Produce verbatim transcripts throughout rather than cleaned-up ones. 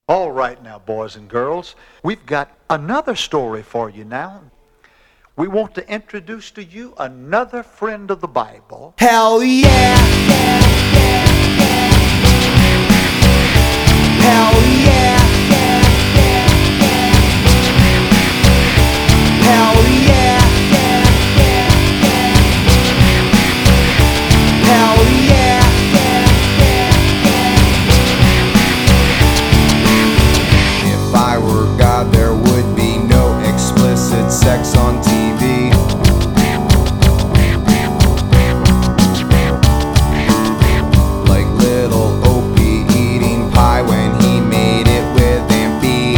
All right now, boys and girls, we've got another story for you now. We want to introduce to you another friend of the Bible. Hell yeah! Hell yeah! Hell yeah! Hell yeah! If I were God, there would be no explicit sex on T V. Like little Opie eating pie when he made it with Aunt B.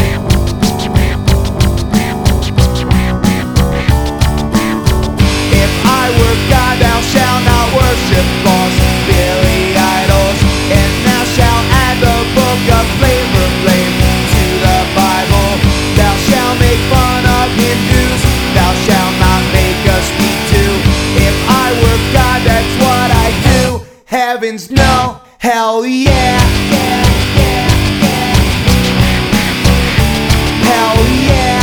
If I were God, thou shalt not worship false Billy idols, and thou shalt add the book of Flavor Flav to the Bible. Thou shalt make fun of Hindus, thou shalt not make us be two. If I were God, that's what I do. Heavens no, hell yeah. Hell yeah.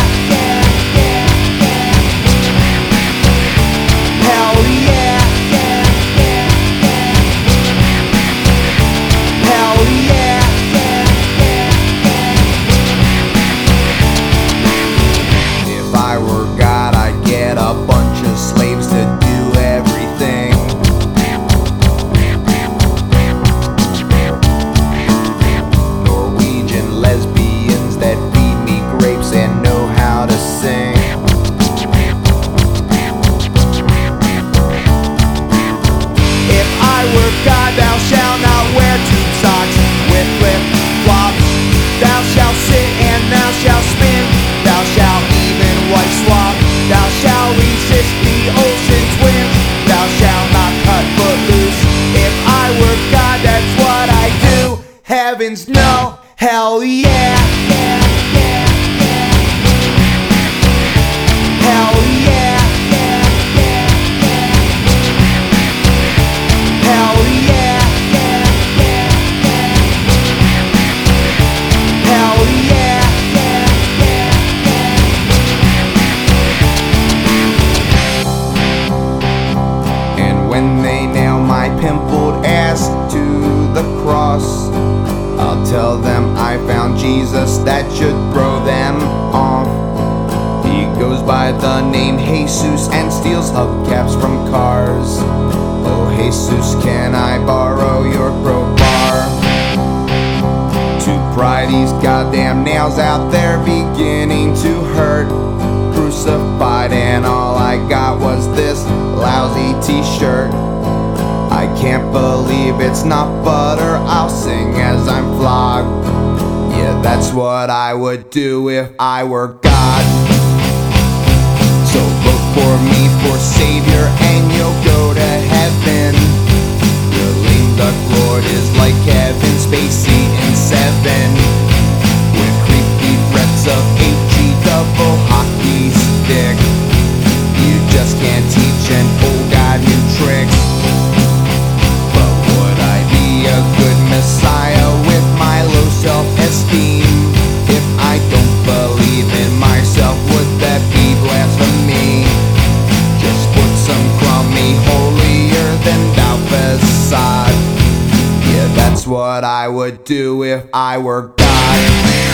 Hell yeah. Hell yeah. If I were God, I'd get a bunch of slaves to do everything. Norwegian lesbians that feed me grapes and know how to sing. If I were God, thou shalt not wear tube socks with flip-flops. Thou shalt sit and thou shalt spin, thou shalt even white swap. Thou shalt resist the ocean's winds, thou shalt not cut foot loose. If I were God, that's what I do. Heavens no, hell yeah. Hell yeah. Hell yeah. Hell yeah. And when they nail my pimpled ass to the cross, I'll tell them I found Jesus that should throw them off. He goes by the name Jesus and steals hubcaps from cars. Oh Jesus, can I borrow your crowbar to pry these goddamn nails out? They're beginning to hurt. Crucified and all I got was this lousy t-shirt. I can't believe it's not butter. I'll sing as I'm flogged. Yeah, that's what I would do if I were God. So vote for me for Savior and you'll go to heaven. The lame duck Lord is like Kevin Spacey in Seven, with creepy threats of H E double hockey stick. You just can't teach an old guy new tricks. But would I be a good Messiah with my low self-esteem? If I don't believe in myself, would that be blasphemy? Just put some crummy holier than thou facade. Yeah, that's what I would do if I were God.